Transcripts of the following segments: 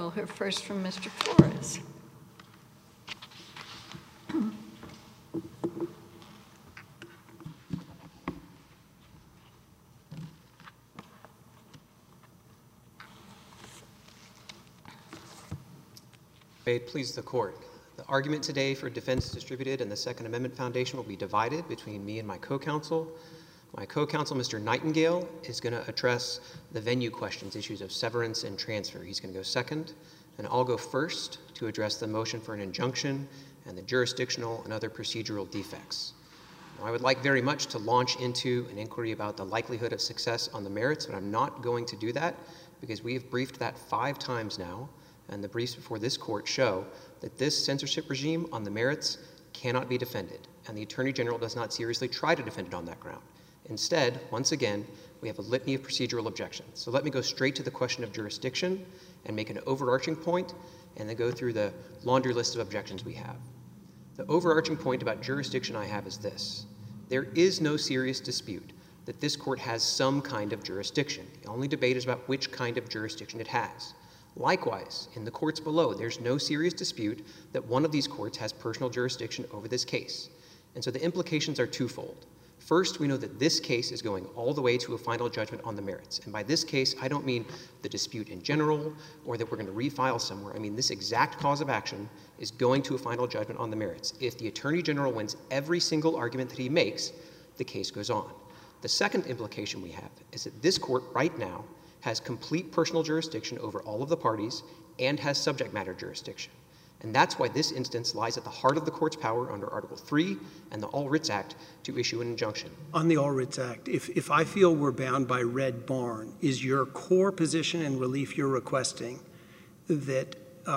We'll hear first from Mr. Flores. May it please the court. The argument today for Defense Distributed and the Second Amendment Foundation will be divided between me and my co-counsel. My co-counsel, Mr. Nightingale, is going to address the venue questions, issues of severance and transfer. He's going to go second, and I'll go first to address the motion for an injunction and the jurisdictional and other procedural defects. Now, I would like very much to launch into an inquiry about the likelihood of success on the merits, but I'm not going to do that because we have briefed that 5 times now, and the briefs before this court show that this censorship regime on the merits cannot be defended, and the Attorney General does not seriously try to defend it on that ground. Instead, once again, we have a litany of procedural objections. So let me go straight to the question of jurisdiction and make an overarching point, and then go through the laundry list of objections we have. The overarching point about jurisdiction I have is this. There is no serious dispute that this court has some kind of jurisdiction. The only debate is about which kind of jurisdiction it has. Likewise, in the courts below, there's no serious dispute that one of these courts has personal jurisdiction over this case. And so the implications are twofold. First, we know that this case is going all the way to a final judgment on the merits. And by this case, I don't mean the dispute in general or that we're going to refile somewhere. I mean this exact cause of action is going to a final judgment on the merits. If the Attorney General wins every single argument that he makes, the case goes on. The second implication we have is that this court right now has complete personal jurisdiction over all of the parties and has subject matter jurisdiction. And that's why this instance lies at the heart of the court's power under Article 3 and the All Writs Act to issue an injunction. On the All Writs Act, if I feel we're bound by Red Barn, is your core position and relief you're requesting that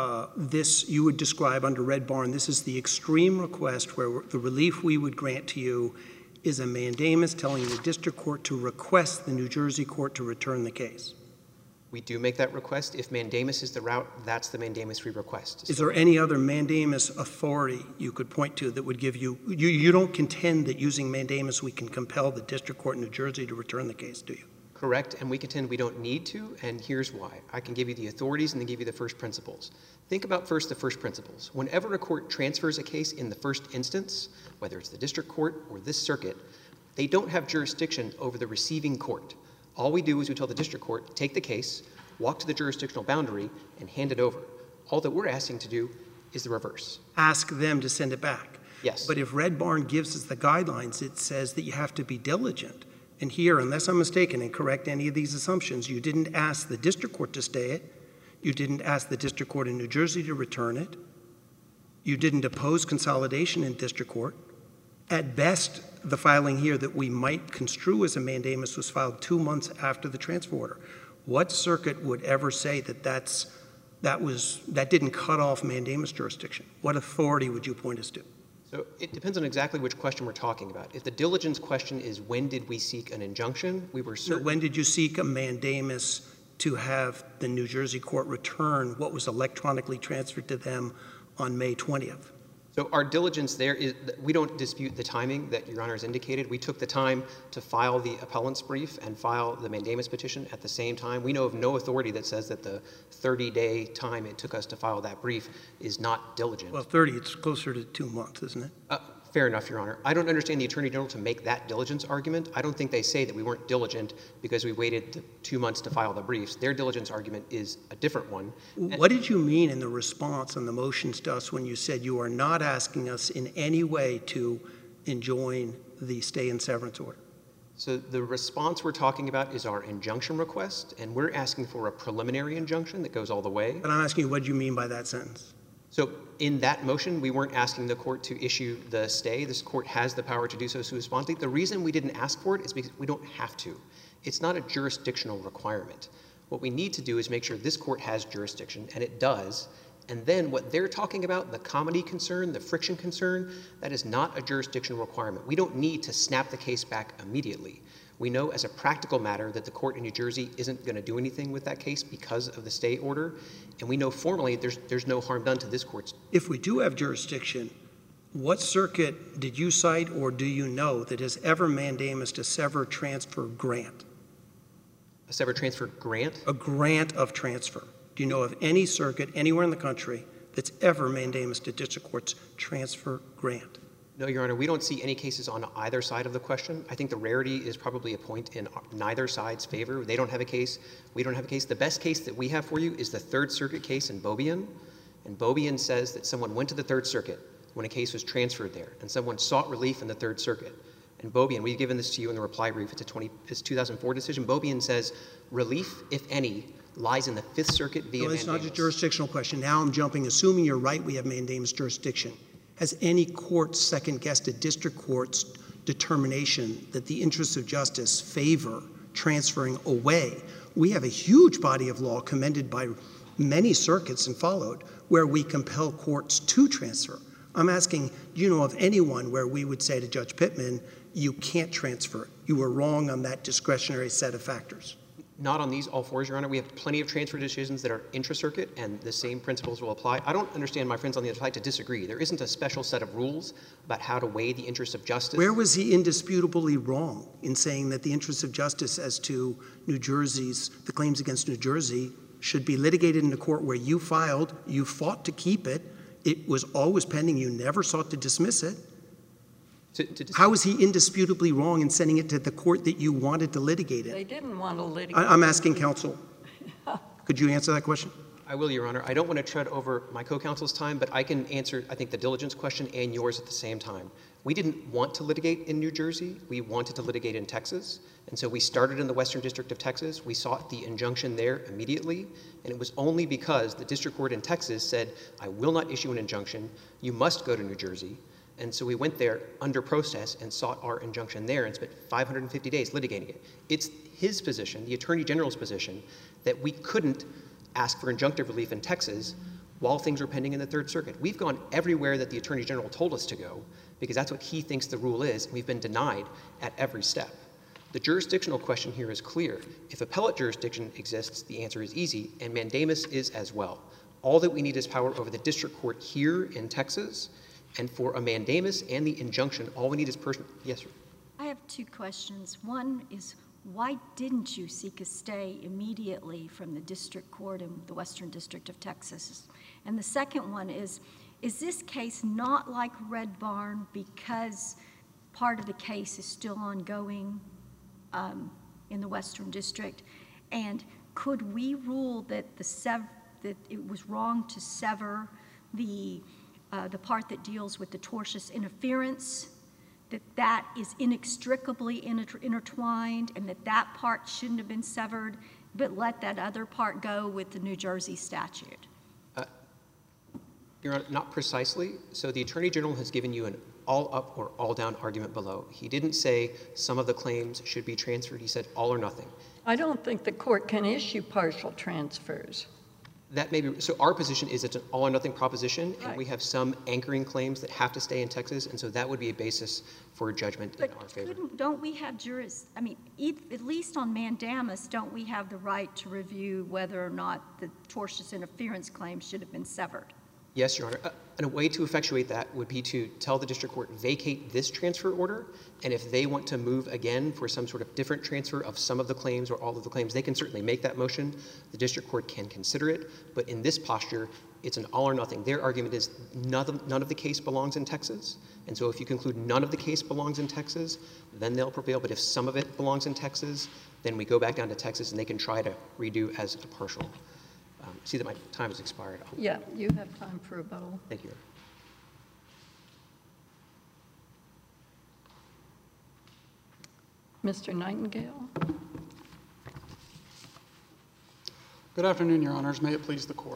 this you would describe under Red Barn, this is the extreme request where the relief we would grant to you is a mandamus telling the district court to request the New Jersey court to return the case? We do make that request. If mandamus is the route, that's the mandamus we request. Is there any other mandamus authority you could point to that would give you don't contend that using mandamus we can compel the district court in New Jersey to return the case, do you? Correct, and we contend we don't need to, and here's why. I can give you the authorities and then give you the first principles. Think about first the first principles. Whenever a court transfers a case in the first instance, whether it's the district court or this circuit, they don't have jurisdiction over the receiving court. All we do is we tell the district court, take the case, walk to the jurisdictional boundary, and hand it over. All that we're asking to do is the reverse. Ask them to send it back. Yes. But if Red Barn gives us the guidelines, it says that you have to be diligent. And here, unless I'm mistaken and correct any of these assumptions, you didn't ask the district court to stay it. You didn't ask the district court in New Jersey to return it. You didn't oppose consolidation in district court. At best, the filing here that we might construe as a mandamus was filed 2 months after the transfer order. What circuit would ever say that that didn't cut off mandamus jurisdiction? What authority would you point us to? So it depends on exactly which question we're talking about. If the diligence question is when did we seek an injunction, we were certain. When did you seek a mandamus to have the New Jersey court return what was electronically transferred to them on May 20th? So our diligence there is, we don't dispute the timing that Your Honor has indicated. We took the time to file the appellant's brief and file the mandamus petition at the same time. We know of no authority that says that the 30-day time it took us to file that brief is not diligent. Well, 30, it's closer to 2 months, isn't it? Fair enough, Your Honor. I don't understand the Attorney General to make that diligence argument. I don't think they say that we weren't diligent because we waited 2 months to file the briefs. Their diligence argument is a different one. What did you mean in the response on the motions to us when you said you are not asking us in any way to enjoin the stay and severance order? So the response we're talking about is our injunction request, and we're asking for a preliminary injunction that goes all the way. But I'm asking you, what do you mean by that sentence? So in that motion, we weren't asking the court to issue the stay. This court has the power to do so sua sponte. The reason we didn't ask for it is because we don't have to. It's not a jurisdictional requirement. What we need to do is make sure this court has jurisdiction, and it does. And then what they're talking about, the comedy concern, the friction concern, that is not a jurisdictional requirement. We don't need to snap the case back immediately. We know as a practical matter that the court in New Jersey isn't going to do anything with that case because of the stay order. And we know formally there's no harm done to this court's. If we do have jurisdiction, what circuit did you cite or do you know that has ever mandamused a sever transfer grant? A sever transfer grant? A grant of transfer. Do you know of any circuit anywhere in the country that's ever mandamus to district courts transfer grant? No, Your Honor, we don't see any cases on either side of the question. I think the rarity is probably a point in neither side's favor. They don't have a case. We don't have a case. The best case that we have for you is the Third Circuit case in Beaubien. And Beaubien says that someone went to the Third Circuit when a case was transferred there, and someone sought relief in the Third Circuit. And Beaubien, we've given this to you in the reply brief. It's a 2004 decision. Beaubien says relief, if any, lies in the Fifth Circuit via mandamus. It's not a jurisdictional question. Now I'm jumping. Assuming you're right, we have mandamus jurisdiction. Has any court second-guessed a district court's determination that the interests of justice favor transferring away? We have a huge body of law commended by many circuits and followed where we compel courts to transfer. I'm asking, do you know of anyone where we would say to Judge Pittman, you can't transfer it? You were wrong on that discretionary set of factors. Not on these all fours, Your Honor. We have plenty of transfer decisions that are intra-circuit, and the same principles will apply. I don't understand my friends on the other side to disagree. There isn't a special set of rules about how to weigh the interests of justice. Where was he indisputably wrong in saying that the interests of justice as to New Jersey's, the claims against New Jersey, should be litigated in the court where you filed, you fought to keep it, it was always pending, you never sought to dismiss it? How is he indisputably wrong in sending it to the court that you wanted to litigate it? They didn't want to litigate. I'm asking counsel. Could you answer that question? I will, Your Honor. I don't want to tread over my co-counsel's time, but I can answer, I think, the diligence question and yours at the same time. We didn't want to litigate in New Jersey. We wanted to litigate in Texas. And so we started in the Western District of Texas. We sought the injunction there immediately. And it was only because the district court in Texas said, I will not issue an injunction. You must go to New Jersey. And so we went there under protest and sought our injunction there and spent 550 days litigating it. It's his position, the Attorney General's position, that we couldn't ask for injunctive relief in Texas while things were pending in the Third Circuit. We've gone everywhere that the Attorney General told us to go because that's what he thinks the rule is, and we've been denied at every step. The jurisdictional question here is clear. If appellate jurisdiction exists, the answer is easy, and mandamus is as well. All that we need is power over the district court here in Texas, and for a mandamus and the injunction, all we need is person. Yes, sir. I have two questions. One is, why didn't you seek a stay immediately from the district court in the Western District of Texas? And the second one is this case not like Red Barn because part of the case is still ongoing in the Western District? And could we rule that that it was wrong to sever the part that deals with the tortious interference, that is inextricably intertwined, and that part shouldn't have been severed, but let that other part go with the New Jersey statute? Your Honor, not precisely. So the Attorney General has given you an all-up or all-down argument below. He didn't say some of the claims should be transferred. He said all or nothing. I don't think the court can issue partial transfers. That may be, so our position is it's an all or nothing proposition, and Right. we have some anchoring claims that have to stay in Texas, and so that would be a basis for a judgment in our favor. But don't we have at least on mandamus, don't we have the right to review whether or not the tortious interference claim should have been severed? Yes, Your Honor. And a way to effectuate that would be to tell the district court, vacate this transfer order, and if they want to move again for some sort of different transfer of some of the claims or all of the claims, they can certainly make that motion. The district court can consider it, but in this posture, it's an all or nothing. Their argument is none of the case belongs in Texas, and so if you conclude none of the case belongs in Texas, then they'll prevail, but if some of it belongs in Texas, then we go back down to Texas and they can try to redo as a partial. See that my time has expired. Yeah, you have time for rebuttal. Thank you. Mr. Nightingale? Good afternoon, Your Honors. May it please the Court.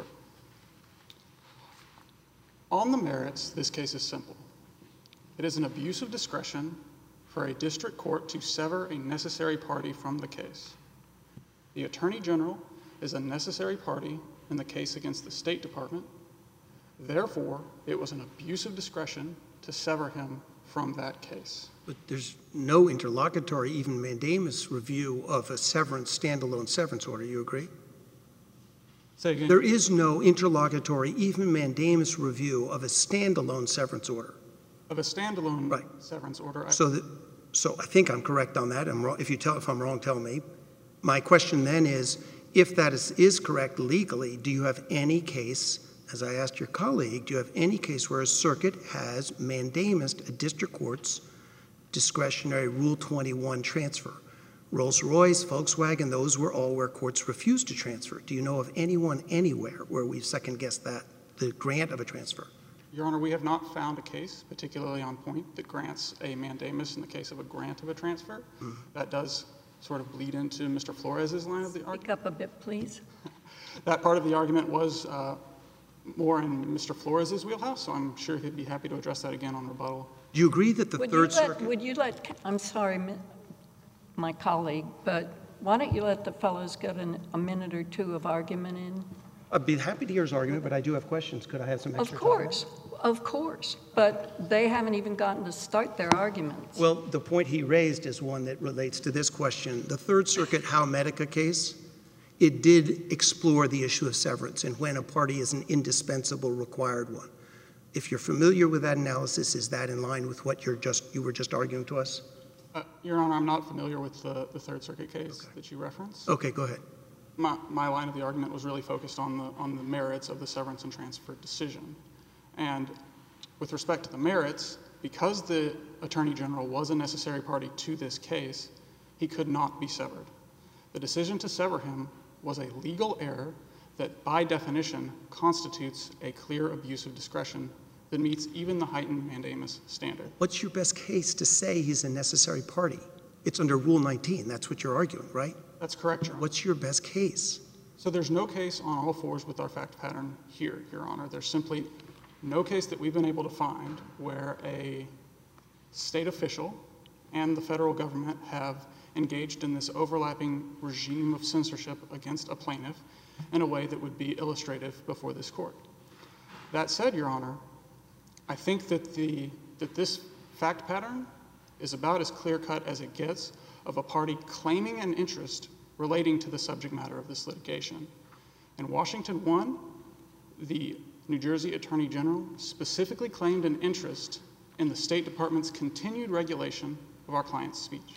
On the merits, this case is simple. It is an abuse of discretion for a district court to sever a necessary party from the case. The Attorney General is a necessary party in the case against the State Department. Therefore, it was an abuse of discretion to sever him from that case. But there's no interlocutory, even mandamus review of a severance, standalone severance order. You agree? Say again? There is no interlocutory, even mandamus review of a standalone severance order. Of a standalone Right. severance order. So I think I'm correct on that. If I'm wrong, tell me. My question then is if that is correct legally, do you have any case, as I asked your colleague, do you have any case where a circuit has mandamused a district court's discretionary Rule 21 transfer? Rolls-Royce, Volkswagen, those were all where courts refused to transfer. Do you know of anyone anywhere where we've second-guessed that, the grant of a transfer? Your Honor, we have not found a case, particularly on point, that grants a mandamus in the case of a grant of a transfer. That does sort of bleed into Mr. Flores's line of the argument. Speak up a bit, please. That part of the argument was more in Mr. Flores's wheelhouse, so I'm sure he'd be happy to address that again on rebuttal. Do you agree that the Third Circuit... Would you let, I'm sorry, my colleague, but why don't you let the fellows get a minute or two of argument in? I'd be happy to hear his argument, but I do have questions. Could I have some extra time? Of course, but they haven't even gotten to start their arguments. Well, the point he raised is one that relates to this question. The Third Circuit Howe Medica case, it did explore the issue of severance and when a party is an indispensable required one. If you're familiar with that analysis, is that in line with what you were just arguing to us? Your Honor, I'm not familiar with the Third Circuit case that you referenced. Okay, go ahead. My line of the argument was really focused on the merits of the severance and transfer decision. And with respect to the merits, because the Attorney General was a necessary party to this case, he could not be severed. The decision to sever him was a legal error that, by definition, constitutes a clear abuse of discretion that meets even the heightened mandamus standard. What's your best case to say he's a necessary party? It's under Rule 19. That's what you're arguing, right? That's correct, Your Honor. What's your best case? So there's no case on all fours with our fact pattern here, Your Honor. There's simply no case that we've been able to find where a state official and the federal government have engaged in this overlapping regime of censorship against a plaintiff in a way that would be illustrative before this court. That said, Your Honor, I think that this fact pattern is about as clear-cut as it gets of a party claiming an interest relating to the subject matter of this litigation. In Washington 1, the New Jersey Attorney General specifically claimed an interest in the State Department's continued regulation of our client's speech.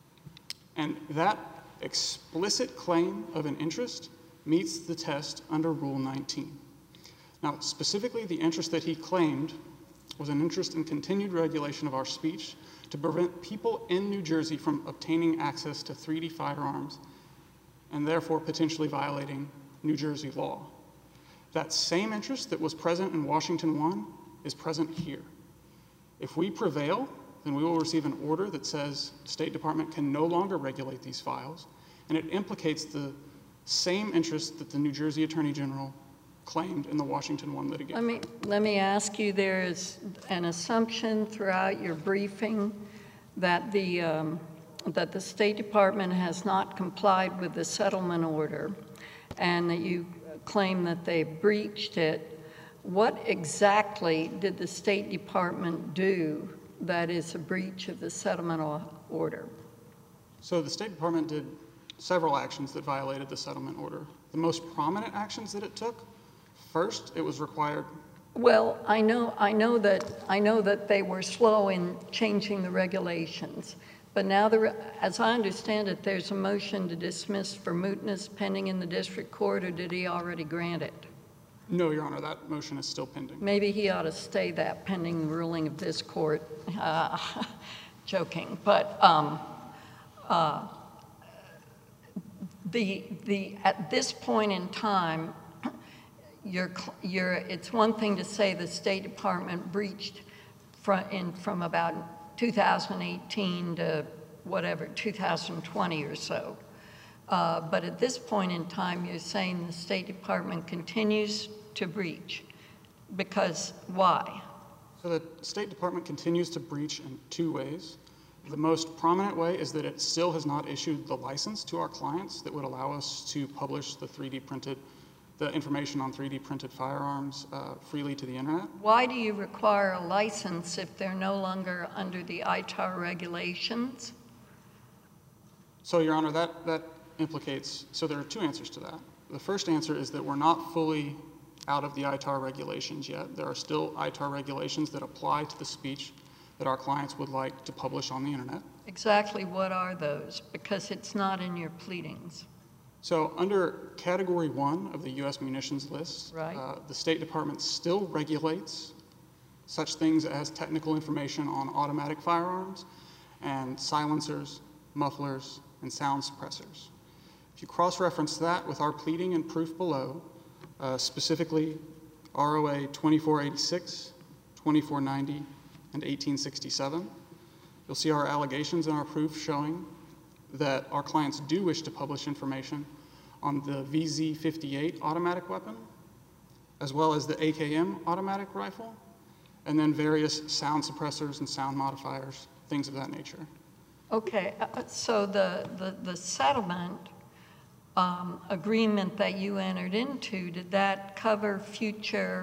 And that explicit claim of an interest meets the test under Rule 19. Now, specifically, the interest that he claimed was an interest in continued regulation of our speech to prevent people in New Jersey from obtaining access to 3D firearms and therefore potentially violating New Jersey law. That same interest that was present in Washington 1 is present here. If we prevail, then we will receive an order that says the State Department can no longer regulate these files, and it implicates the same interest that the New Jersey Attorney General claimed in the Washington 1 litigation. Let me ask you, there is an assumption throughout your briefing that the State Department has not complied with the settlement order and that you claim that they breached it. What exactly did the State Department do that is a breach of the settlement order? So the State Department did several actions that violated the settlement order. The most prominent actions that it took, first, it was required. Well, I know that they were slow in changing the regulations, but now, as I understand it, there's a motion to dismiss for mootness pending in the district court, or did he already grant it? No, Your Honor, that motion is still pending. Maybe he ought to stay that pending the ruling of this court. Joking, but at this point in time, it's one thing to say the State Department breached from about 2018 to whatever, 2020 or so. But at this point in time, you're saying the State Department continues to breach. Because why? So the State Department continues to breach in two ways. The most prominent way is that it still has not issued the license to our clients that would allow us to publish the information on 3D printed firearms freely to the internet. Why do you require a license if they're no longer under the ITAR regulations? So, Your Honor, that implicates, so there are two answers to that. The first answer is that we're not fully out of the ITAR regulations yet. There are still ITAR regulations that apply to the speech that our clients would like to publish on the internet. Exactly what are those? Because it's not in your pleadings. So under Category 1 of the U.S. munitions list, Right. The State Department still regulates such things as technical information on automatic firearms and silencers, mufflers, and sound suppressors. If you cross-reference that with our pleading and proof below, specifically ROA 2486, 2490, and 1867, you'll see our allegations and our proof showing that our clients do wish to publish information on the VZ-58 automatic weapon, as well as the AKM automatic rifle, and then various sound suppressors and sound modifiers, things of that nature. Okay, so the settlement agreement that you entered into, did that cover future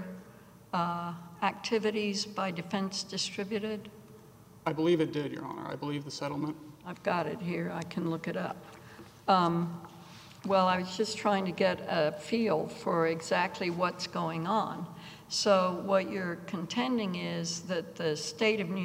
activities by Defense Distributed? I believe it did, Your Honor. I believe the settlement. I've got it here. I can look it up. Well, I was just trying to get a feel for exactly what's going on. So what you're contending is that the state of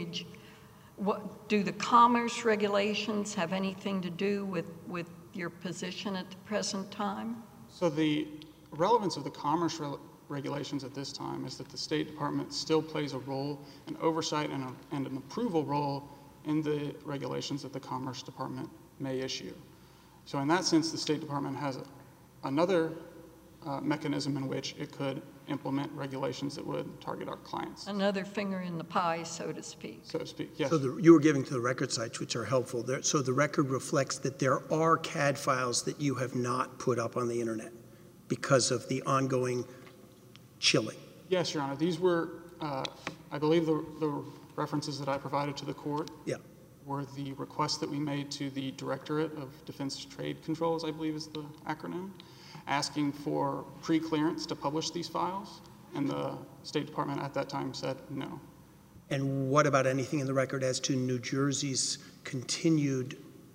do the commerce regulations have anything to do with your position at the present time? So the relevance of the commerce regulations at this time is that the State Department still plays a role, an oversight and an approval role in the regulations that the Commerce Department may issue. So in that sense, the State Department has another mechanism in which it could implement regulations that would target our clients. Another finger in the pie, so to speak. So to speak, yes. So you were giving to the record sites, which are helpful. So the record reflects that there are CAD files that you have not put up on the internet because of the ongoing chilling. Yes, Your Honor. These were, I believe the references that I provided to the court were the requests that we made to the Directorate of Defense Trade Controls, I believe is the acronym, asking for pre-clearance to publish these files, and the State Department at that time said no. And what about anything in the record as to New Jersey's continued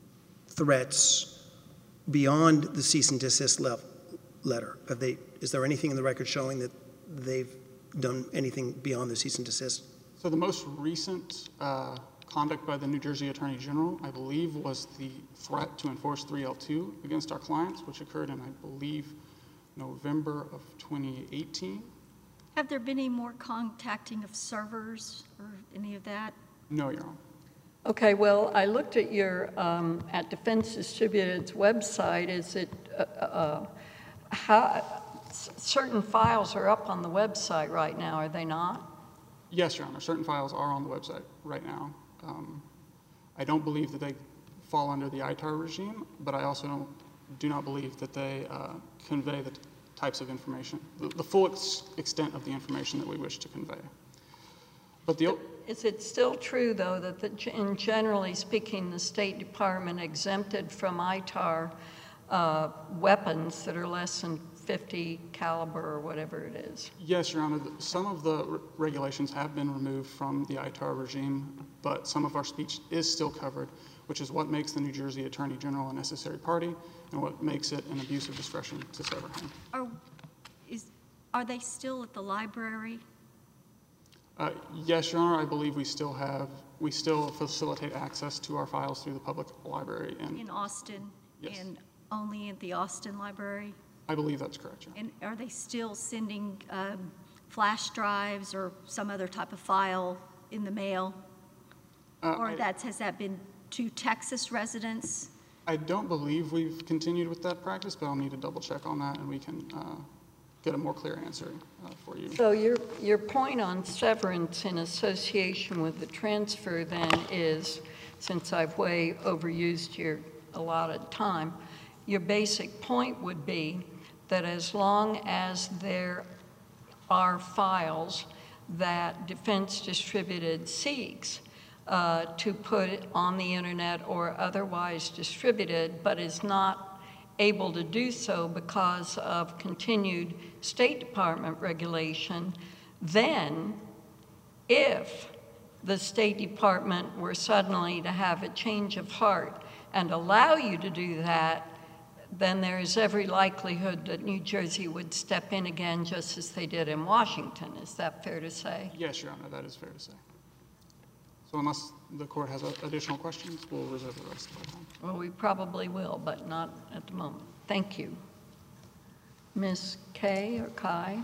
threats beyond the cease and desist letter? Is there anything in the record showing that they've done anything beyond the cease and desist? So the most recent conduct by the New Jersey Attorney General, I believe, was the threat to enforce 3L2 against our clients, which occurred in, I believe, November of 2018. Have there been any more contacting of servers or any of that? No, Your Honor. Okay, well, I looked at your, at Defense Distributed's website. Is it, certain files are up on the website right now, are they not? Yes, Your Honor. Certain files are on the website right now. I don't believe that they fall under the ITAR regime, but I also do not believe that they convey the types of information, the full extent of the information that we wish to convey. But is it still true, though, that in generally speaking, the State Department exempted from ITAR weapons that are less than 50 caliber or whatever it is? Yes, Your Honor. Some of the regulations have been removed from the ITAR regime, but some of our speech is still covered, which is what makes the New Jersey Attorney General a necessary party and what makes it an abuse of discretion to sever him. Are they still at the library? Yes, Your Honor. I believe we still facilitate access to our files through the public library. In Austin? Yes. And only at the Austin Library? I believe that's correct, Your Honor. And are they still sending flash drives or some other type of file in the mail? Or has that been to Texas residents? I don't believe we've continued with that practice, but I'll need to double check on that and we can get a more clear answer for you. So your point on severance in association with the transfer then is, since I've way overused your allotted time, your basic point would be that as long as there are files that Defense Distributed seeks to put on the internet or otherwise distributed, but is not able to do so because of continued State Department regulation, then if the State Department were suddenly to have a change of heart and allow you to do that, then there is every likelihood that New Jersey would step in again just as they did in Washington. Is that fair to say? Yes, Your Honor, that is fair to say. So unless the court has additional questions, we'll reserve the rest of our time. Well, we probably will, but not at the moment. Thank you. Ms. Kay or Kai?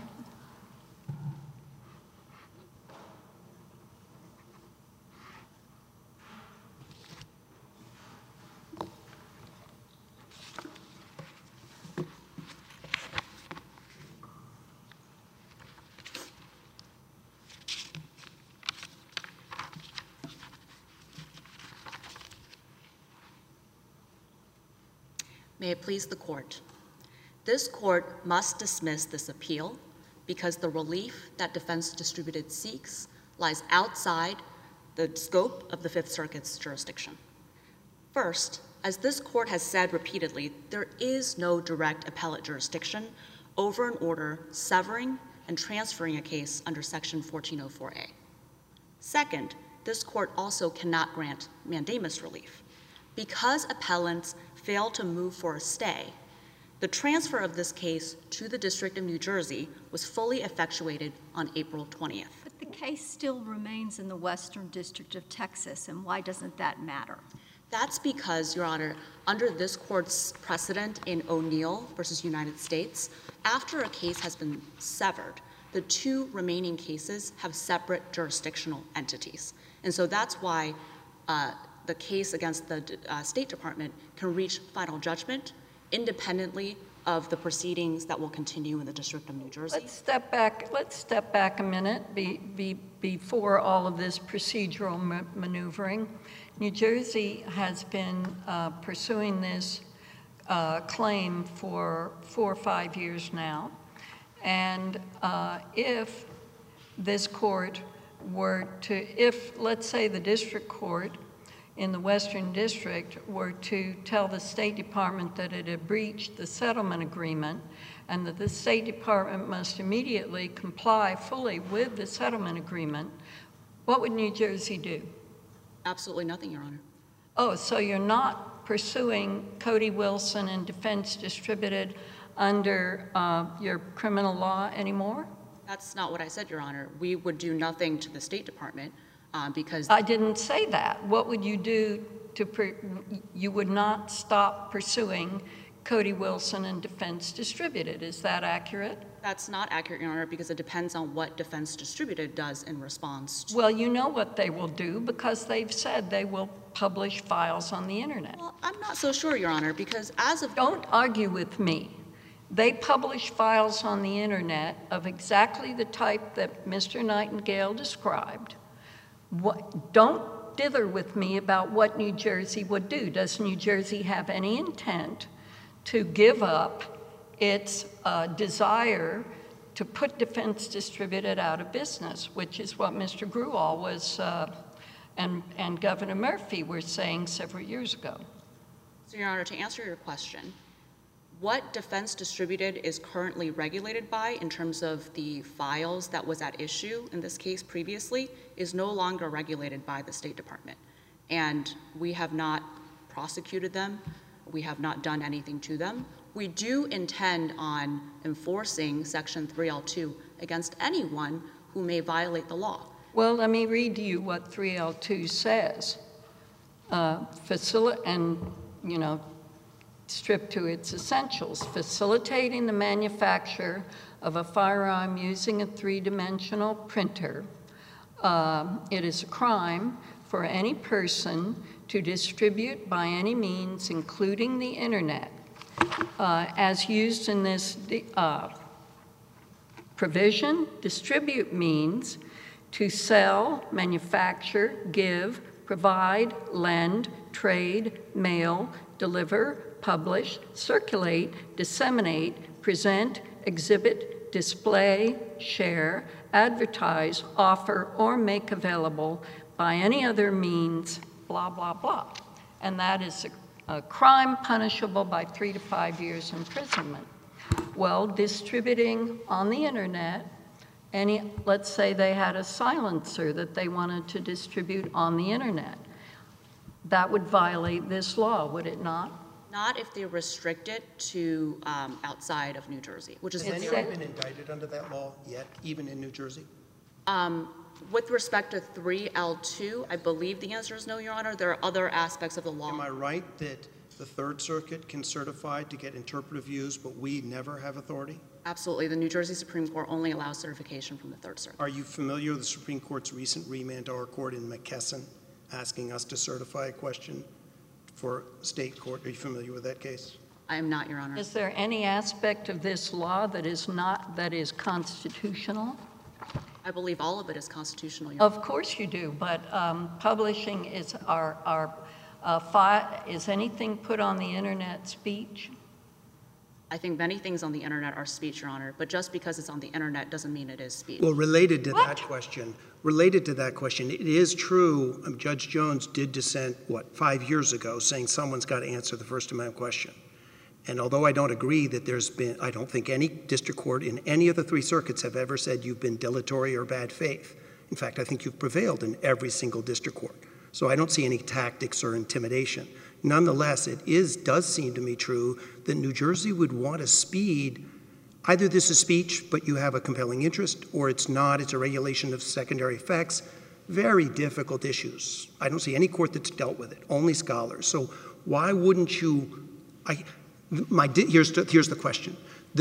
May it please the court. This court must dismiss this appeal because the relief that Defense Distributed seeks lies outside the scope of the Fifth Circuit's jurisdiction. First, as this court has said repeatedly, there is no direct appellate jurisdiction over an order severing and transferring a case under Section 1404A. Second, this court also cannot grant mandamus relief. Because appellants fail to move for a stay, the transfer of this case to the District of New Jersey was fully effectuated on April 20th. But the case still remains in the Western District of Texas, and why doesn't that matter? That's because, Your Honor, under this court's precedent in O'Neill versus United States, after a case has been severed, the two remaining cases have separate jurisdictional entities. And so that's why the case against the State Department can reach final judgment independently of the proceedings that will continue in the District of New Jersey. Let's step back a minute before all of this procedural maneuvering. New Jersey has been pursuing this claim for 4 or 5 years now. And if this court were to, if, let's say, the district court in the Western District were to tell the State Department that it had breached the settlement agreement and that the State Department must immediately comply fully with the settlement agreement, what would New Jersey do? Absolutely nothing, Your Honor. Oh, so you're not pursuing Cody Wilson and Defense Distributed under your criminal law anymore? That's not what I said, Your Honor. We would do nothing to the State Department because I didn't say that. What would you do to, you would not stop pursuing Cody Wilson and Defense Distributed. Is that accurate? That's not accurate, Your Honor, because it depends on what Defense Distributed does in response to. Well, you know what they will do because they've said they will publish files on the internet. Well, I'm not so sure, Your Honor, because as of Don't argue with me. They publish files on the internet of exactly the type that Mr. Nightingale described. Don't dither with me about what New Jersey would do. Does New Jersey have any intent to give up its desire to put Defense Distributed out of business, which is what Mr. Grewal was and Governor Murphy were saying several years ago? So, Your Honor, to answer your question, what Defense Distributed is currently regulated by in terms of the files that was at issue in this case previously is no longer regulated by the State Department. And we have not prosecuted them. We have not done anything to them. We do intend on enforcing Section 3L2 against anyone who may violate the law. Well, let me read to you what 3L2 says. Stripped to its essentials, facilitating the manufacture of a firearm using a three-dimensional printer. It is a crime for any person to distribute by any means, including the internet, as used in this provision. Distribute means to sell, manufacture, give, provide, lend, trade, mail, deliver, publish, circulate, disseminate, present, exhibit, display, share, advertise, offer, or make available by any other means, blah, blah, blah. And that is a crime punishable by 3 to 5 years imprisonment. Well, distributing on the internet, let's say they had a silencer that they wanted to distribute on the internet. That would violate this law, would it not? Not if they restrict it to outside of New Jersey, which is Has anyone been indicted under that law yet, even in New Jersey? With respect to 3L2, I believe the answer is no, Your Honor. There are other aspects of the law. Am I right that the Third Circuit can certify to get interpretive views, but we never have authority? Absolutely. The New Jersey Supreme Court only allows certification from the Third Circuit. Are you familiar with the Supreme Court's recent remand to our court in McKesson, asking us to certify a question for state court? Are you familiar with that case? I am not, Your Honor. Is there any aspect of this law that is constitutional? I believe all of it is constitutional, Your Honor. Of course you do, but publishing is is anything put on the internet speech? I think many things on the internet are speech, Your Honor, but just because it's on the internet doesn't mean it is speech. Well, related to What? that question, it is true, Judge Jones did dissent, 5 years ago, saying someone's got to answer the First Amendment question. And although I don't agree that I don't think any district court in any of the 3 circuits have ever said you've been dilatory or bad faith. In fact, I think you've prevailed in every single district court. So I don't see any tactics or intimidation. Nonetheless, does seem to me true that New Jersey would want to speed. Either this is speech, but you have a compelling interest, or it's not, it's a regulation of secondary effects. Very difficult issues. I don't see any court that's dealt with it, only scholars. So why wouldn't you, here's the question.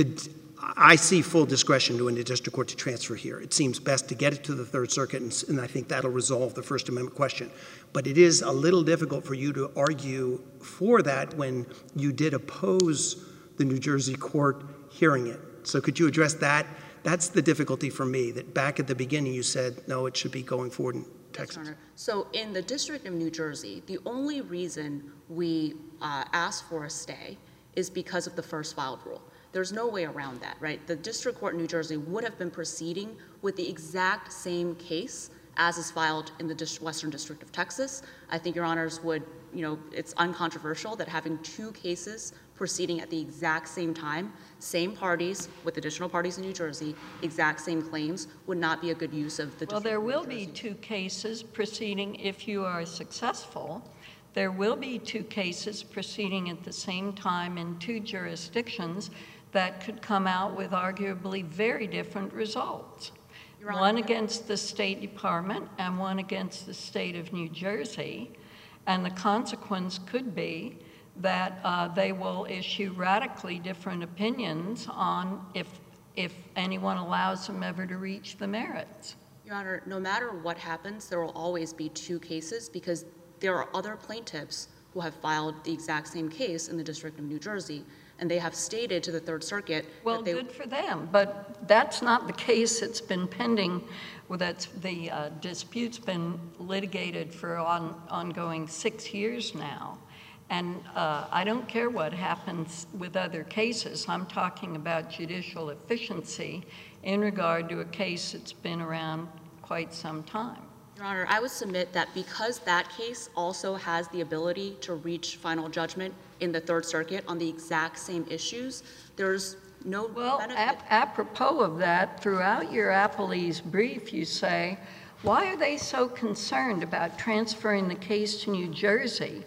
I see full discretion to the district court to transfer here. It seems best to get it to the Third Circuit, and I think that'll resolve the First Amendment question. But it is a little difficult for you to argue for that when you did oppose the New Jersey court hearing it. So could you address that? That's the difficulty for me, that back at the beginning you said, no, it should be going forward in Texas. Yes, Your Honor. So in the District of New Jersey, the only reason we asked for a stay is because of the first filed rule. There's no way around that, right? The District Court in New Jersey would have been proceeding with the exact same case as is filed in the Western District of Texas. I think Your Honors would, it's uncontroversial that having 2 cases proceeding at the exact same time, same parties with additional parties in New Jersey, exact same claims, would not be a good use of the District of New Jersey. Well, there will be 2 cases proceeding if you are successful. There will be 2 cases proceeding at the same time in 2 jurisdictions that could come out with arguably very different results. One against the State Department and one against the state of New Jersey. And the consequence could be that they will issue radically different opinions on if anyone allows them ever to reach the merits. Your Honor, no matter what happens, there will always be 2 cases because there are other plaintiffs who have filed the exact same case in the District of New Jersey, and they have stated to the Third Circuit well, that they— good for them, but that's not the case that's been pending. Well, the dispute's been litigated for ongoing 6 years now, and I don't care what happens with other cases. I'm talking about judicial efficiency in regard to a case that's been around quite some time. Your Honor, I would submit that because that case also has the ability to reach final judgment in the Third Circuit on the exact same issues, there's no benefit. Well, apropos of that, throughout your appellee's brief, you say, why are they so concerned about transferring the case to New Jersey?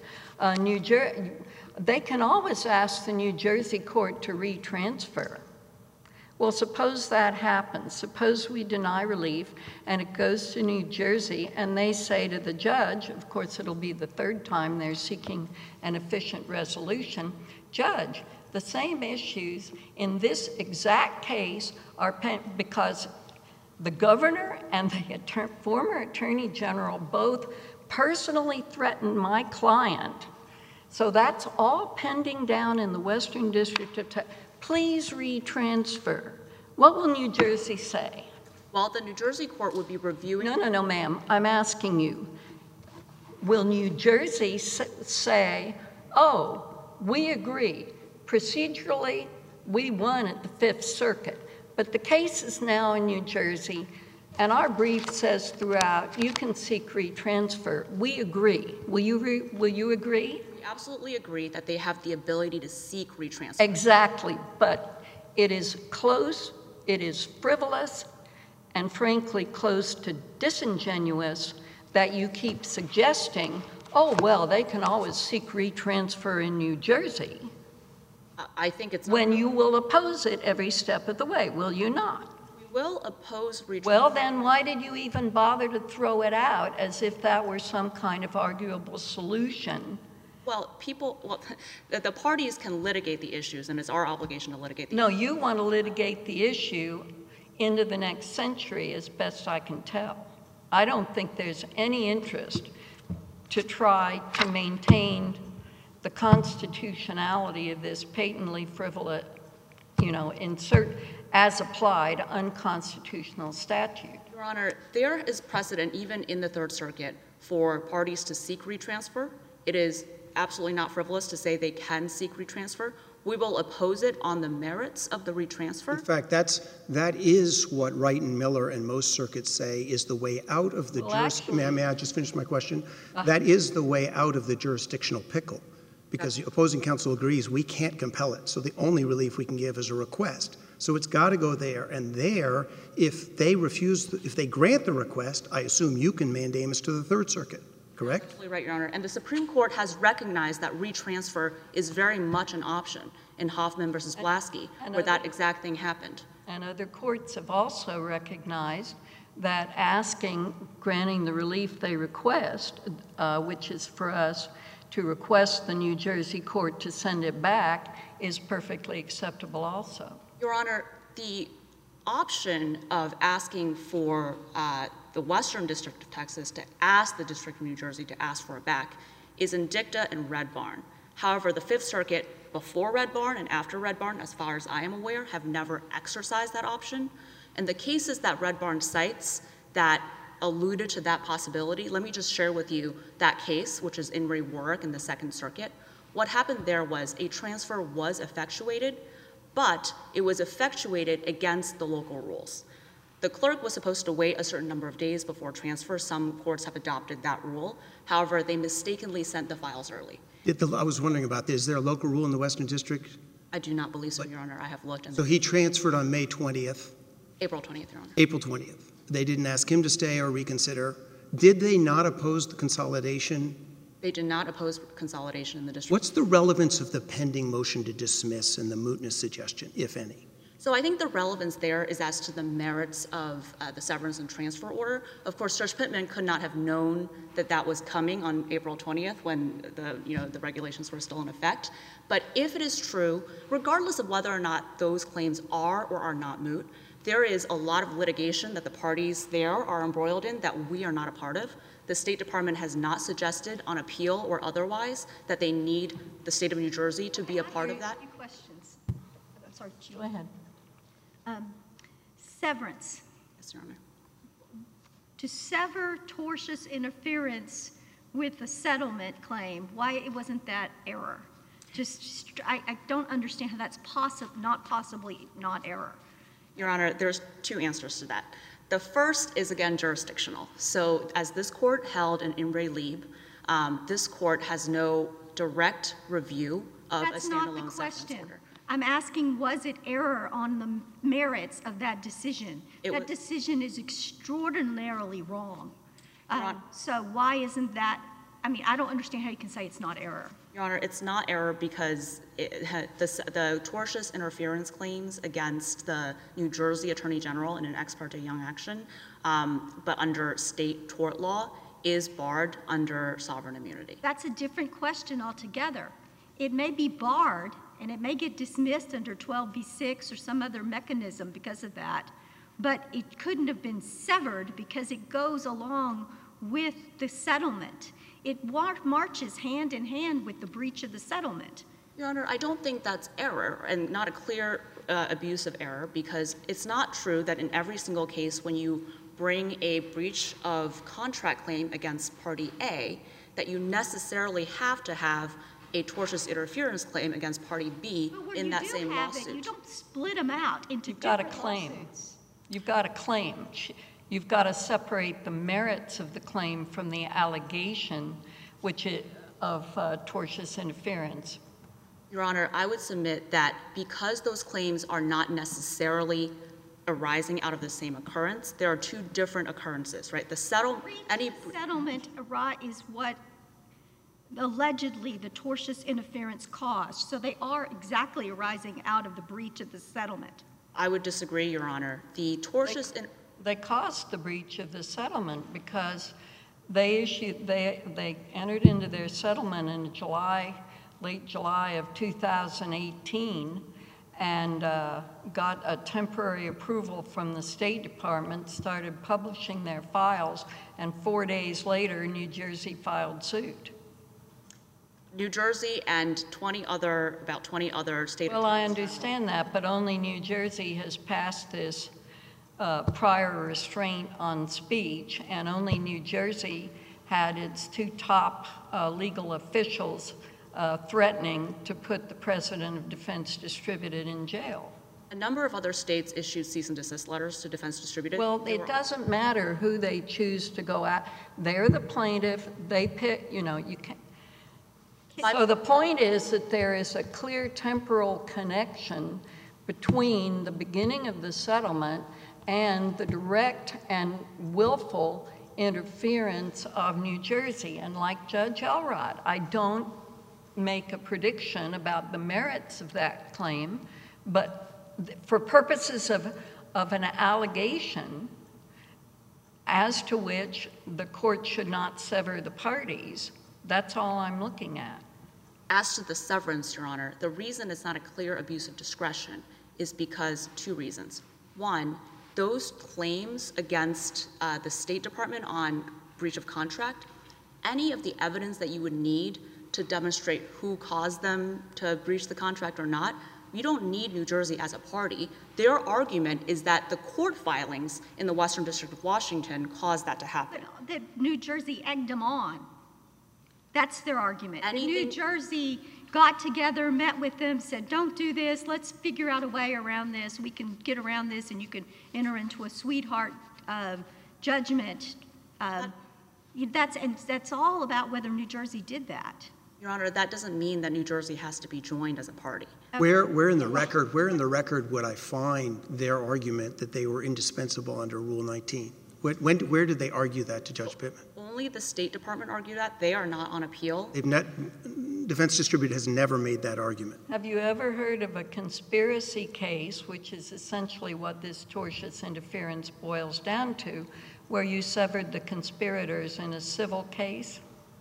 They can always ask the New Jersey court to retransfer. Well, suppose that happens. Suppose we deny relief and it goes to New Jersey and they say to the judge, of course it'll be the 3rd time they're seeking an efficient resolution, Judge, the same issues in this exact case are because the governor and the former attorney general both personally threatened my client. So that's all pending down in the Western District of Texas. Please retransfer. What will New Jersey say? Well, the New Jersey court would be reviewing— No, ma'am. I'm asking you. Will New Jersey say, oh, we agree. Procedurally, we won at the 5th Circuit, but the case is now in New Jersey, and our brief says throughout, you can seek retransfer. We agree. Will you agree? We absolutely agree that they have the ability to seek retransfer. Exactly, but it is close, it is frivolous, and frankly close to disingenuous that you keep suggesting, oh, well, they can always seek retransfer in New Jersey. I think it's— When you will oppose it every step of the way, will you not? We will oppose retransfer. Well, then why did you even bother to throw it out as if that were some kind of arguable solution Well, the parties can litigate the issues, and it's our obligation to litigate the No, issues. you want to litigate the issue into the next century, as best I can tell. I don't think there's any interest to try to maintain the constitutionality of this patently frivolous, insert as applied unconstitutional statute. Your Honor, there is precedent even in the Third Circuit for parties to seek retransfer. It is absolutely not frivolous to say they can seek retransfer. We will oppose it on the merits of the retransfer. In fact, that is what Wright and Miller and most circuits say is the way out of the May I just finish my question? That is the way out of the jurisdictional pickle, because the opposing counsel agrees we can't compel it. So the only relief we can give is a request. So it's got to go there. And there, if they grant the request, I assume you can mandamus to the Third Circuit. Correct? Absolutely right, Your Honor. And the Supreme Court has recognized that retransfer is very much an option in Hoffman versus Blasky, where that exact thing happened. And other courts have also recognized that granting the relief they request, which is for us to request the New Jersey court to send it back, is perfectly acceptable also. Your Honor, the option of asking for the Western District of Texas to ask the District of New Jersey to ask for it back is in dicta and Red Barn. However, the Fifth Circuit, before Red Barn and after Red Barn, as far as I am aware, have never exercised that option. And the cases that Red Barn cites that alluded to that possibility, let me just share with you that case, which is In re Warwick in the Second Circuit. What happened there was a transfer was effectuated, but it was effectuated against the local rules. The clerk was supposed to wait a certain number of days before transfer. Some courts have adopted that rule. However, they mistakenly sent the files early. I was wondering about this. Is there a local rule in the Western District? I do not believe so, Your Honor. I have looked. So he transferred on May 20th. April 20th, Your Honor. April 20th. They didn't ask him to stay or reconsider. Did they not oppose the consolidation? They did not oppose consolidation in the district. What's the relevance of the pending motion to dismiss and the mootness suggestion, if any? So I think the relevance there is as to the merits of the severance and transfer order. Of course, Judge Pittman could not have known that that was coming on April 20th when the regulations were still in effect. But if it is true, regardless of whether or not those claims are or are not moot, there is a lot of litigation that the parties there are embroiled in that we are not a part of. The State Department has not suggested on appeal or otherwise that they need the state of New Jersey to be a part of that. A few questions. I'm sorry, Go ahead. Severance. Yes, Your Honor. To sever tortious interference with a settlement claim, why wasn't that error? I don't understand how that's possibly not error. Your Honor, there's two answers to that. The first is, again, jurisdictional. So as this court held in Imre Lieb, this court has no direct review of a That's not the standalone severance question. order. I'm asking, was it error on the merits of that decision? That decision is extraordinarily wrong. So why isn't that, I don't understand how you can say it's not error. Your Honor, it's not error because the tortious interference claims against the New Jersey Attorney General in an ex parte Young action, but under state tort law, is barred under sovereign immunity. That's a different question altogether. It may be barred, and it may get dismissed under 12b-6 or some other mechanism because of that, but it couldn't have been severed because it goes along with the settlement. It marches hand in hand with the breach of the settlement. Your Honor, I don't think that's error and not a clear abuse of error, because it's not true that in every single case when you bring a breach of contract claim against party A, that you necessarily have to have a tortious interference claim against party B in that same lawsuit. You don't split them out into You've got a different claim. lawsuits. You've got a claim. You've got to separate the merits of the claim from the allegation of tortious interference. Your Honor, I would submit that because those claims are not necessarily arising out of the same occurrence, there are two different occurrences, right? The settlement is what allegedly the tortious interference caused. So they are exactly arising out of the breach of the settlement. I would disagree, Your Honor. The tortious... They caused the breach of the settlement because they entered into their settlement in late July of 2018, and got a temporary approval from the State Department, started publishing their files, and 4 days later, New Jersey filed suit. New Jersey and about 20 other state Well, I attorneys. understand that, but only New Jersey has passed this prior restraint on speech, and only New Jersey had its two top legal officials threatening to put the president of Defense Distributed in jail. A number of other states issued cease and desist letters to Defense Distributed. Well, it doesn't matter who they choose to go at. They're the plaintiff. They pick, you can't. So the point is that there is a clear temporal connection between the beginning of the settlement and the direct and willful interference of New Jersey. And like Judge Elrod, I don't make a prediction about the merits of that claim, but for purposes of an allegation as to which the court should not sever the parties, that's all I'm looking at. As to the severance, Your Honor, the reason it's not a clear abuse of discretion is because two reasons. One, those claims against the State Department on breach of contract, any of the evidence that you would need to demonstrate who caused them to breach the contract or not, you don't need New Jersey as a party. Their argument is that the court filings in the Western District of Washington caused that to happen. But that New Jersey egged them on. That's their argument. New Jersey got together, met with them, said, don't do this, let's figure out a way around this. We can get around this and you can enter into a sweetheart judgment. That's all about whether New Jersey did that. Your Honor, that doesn't mean that New Jersey has to be joined as a party. Where in the record would I find their argument that they were indispensable under Rule 19? Where did they argue that to Judge Pittman? Only the State Department argued that. They are not on appeal. Defense Distributed has never made that argument. Have you ever heard of a conspiracy case, which is essentially what this tortious interference boils down to, where you severed the conspirators in a civil case?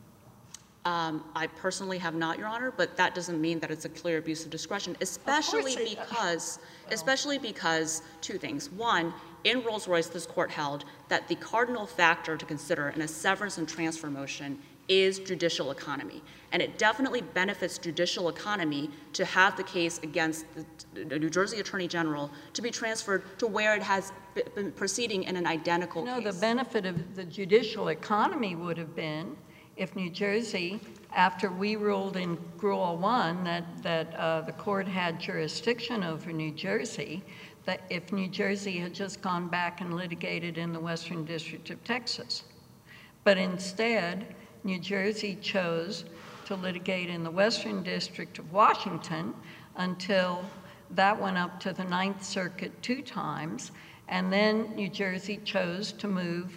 I personally have not, Your Honor, but that doesn't mean that it's a clear abuse of discretion, especially because two things. One, in Rolls-Royce, this court held that the cardinal factor to consider in a severance and transfer motion is judicial economy. And it definitely benefits judicial economy to have the case against the New Jersey Attorney General to be transferred to where it has been proceeding in an identical case. The benefit of the judicial economy would have been if New Jersey, after we ruled in Gruel 1 that the court had jurisdiction over New Jersey, that if New Jersey had just gone back and litigated in the Western District of Texas. But instead, New Jersey chose to litigate in the Western District of Washington until that went up to the Ninth Circuit 2 times, and then New Jersey chose to move,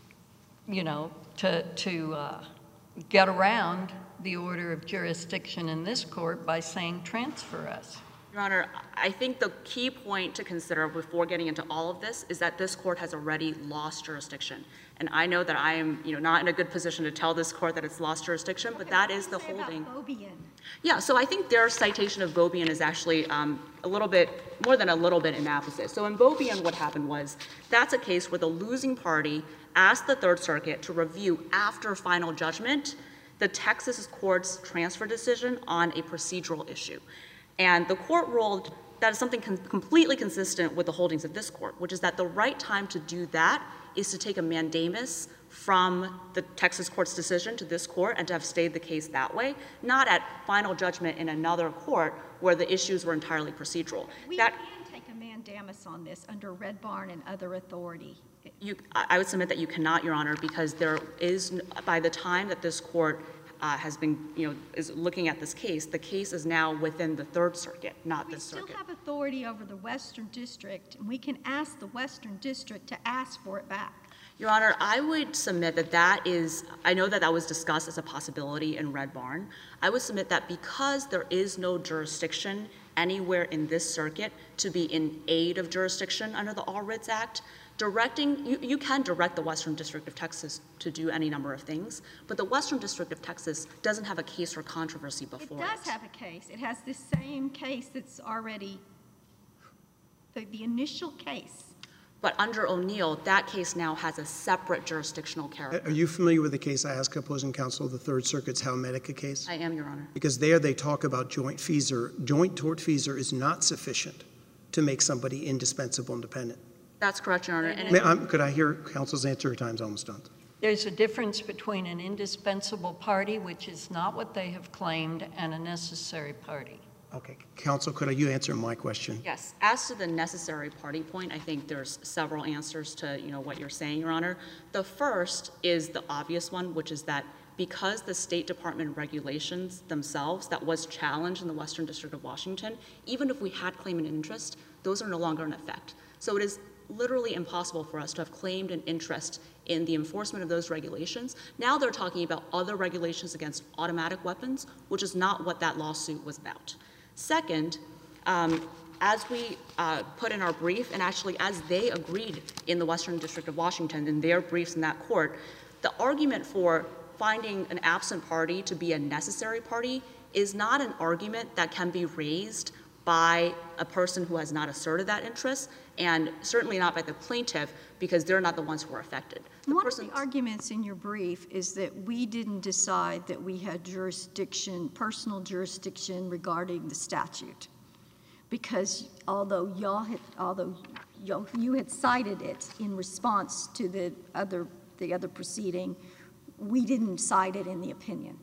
to get around the order of jurisdiction in this court by saying transfer us. Your Honor, I think the key point to consider before getting into all of this is that this court has already lost jurisdiction. And I know that I am, not in a good position to tell this court that it's lost jurisdiction, but that is the holding. About Beaubien? Yeah, so I think their citation of Beaubien is actually a little bit, more than a little bit inapposite. So in Beaubien, what happened was, that's a case where the losing party asked the Third Circuit to review after final judgment the Texas court's transfer decision on a procedural issue. And the court ruled that is something completely consistent with the holdings of this court, which is that the right time to do that is to take a mandamus from the Texas court's decision to this court and to have stayed the case that way, not at final judgment in another court where the issues were entirely procedural. We can take a mandamus on this under Red Barn and other authority. I would submit that you cannot, Your Honor, because there is, by the time that this court has been, is looking at this case, the case is now within the Third Circuit, not this circuit. We still have authority over the Western District, and we can ask the Western District to ask for it back. Your Honor, I would submit that that is, I know that that was discussed as a possibility in Red Barn. I would submit that because there is no jurisdiction anywhere in this circuit to be in aid of jurisdiction under the All Writs Act, you can direct the Western District of Texas to do any number of things, but the Western District of Texas doesn't have a case or controversy before it. It does have a case. It has the same case that's already, the initial case. But under O'Neill, that case now has a separate jurisdictional character. Are you familiar with the case I asked opposing counsel, the Third Circuit's Helmetica case? I am, Your Honor. Because there they talk about joint feasor. Joint tortfeasor is not sufficient to make somebody indispensable and dependent. That's correct, Your Honor. And Could I hear counsel's answer? Your time's almost done. There's a difference between an indispensable party, which is not what they have claimed, and a necessary party. Okay. Counsel, could you answer my question? yes, as to the necessary party point, I think there's several answers to what you're saying, Your Honor. The first is the obvious one, which is that because the State Department regulations themselves that was challenged in the Western District of Washington, even if we had claimant interest, those are no longer in effect. So it is literally impossible for us to have claimed an interest in the enforcement of those regulations. Now they're talking about other regulations against automatic weapons, which is not what that lawsuit was about. Second, as we put in our brief, and actually as they agreed in the Western District of Washington in their briefs in that court, the argument for finding an absent party to be a necessary party is not an argument that can be raised by a person who has not asserted that interest, and certainly not by the plaintiff, because they're not the ones who are affected. One of the arguments in your brief is that we didn't decide that we had jurisdiction, personal jurisdiction regarding the statute, because although you had cited it in response to the other proceeding, we didn't cite it in the opinion.